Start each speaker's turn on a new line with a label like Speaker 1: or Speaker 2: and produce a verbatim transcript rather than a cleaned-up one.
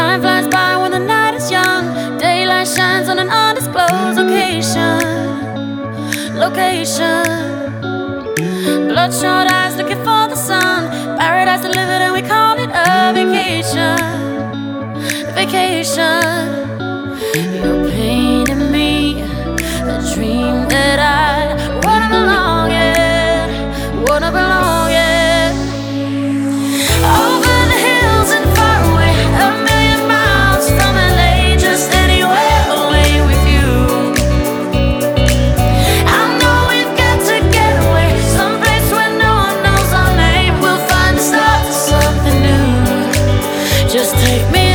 Speaker 1: Time flies by when the night is young. Daylight shines on an undisclosed location. Location. Bloodshot eyes looking for the sun. Paradise delivered and we call it a vacation. Vacation. You're painting me a dream that I wanna belong in. Wanna belong in. Over the hills and far away, a million miles from L A, just anywhere away with you. I know we've got to get away, someplace where no one knows our name. We'll find the start to something new. Just take me